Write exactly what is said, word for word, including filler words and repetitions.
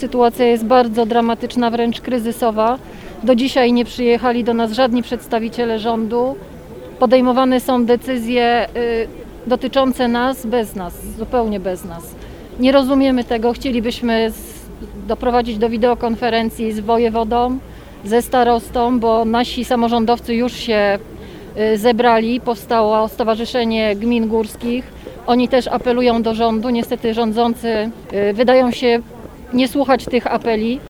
sytuacja jest bardzo dramatyczna, wręcz kryzysowa. Do dzisiaj nie przyjechali do nas żadni przedstawiciele rządu. Podejmowane są decyzje y, dotyczące nas bez nas, zupełnie bez nas. Nie rozumiemy tego, chcielibyśmy z, doprowadzić do wideokonferencji z wojewodą, ze starostą, bo nasi samorządowcy już się y, zebrali, powstało Stowarzyszenie Gmin Górskich. Oni też apelują do rządu, niestety rządzący y, wydają się nie słuchać tych apeli.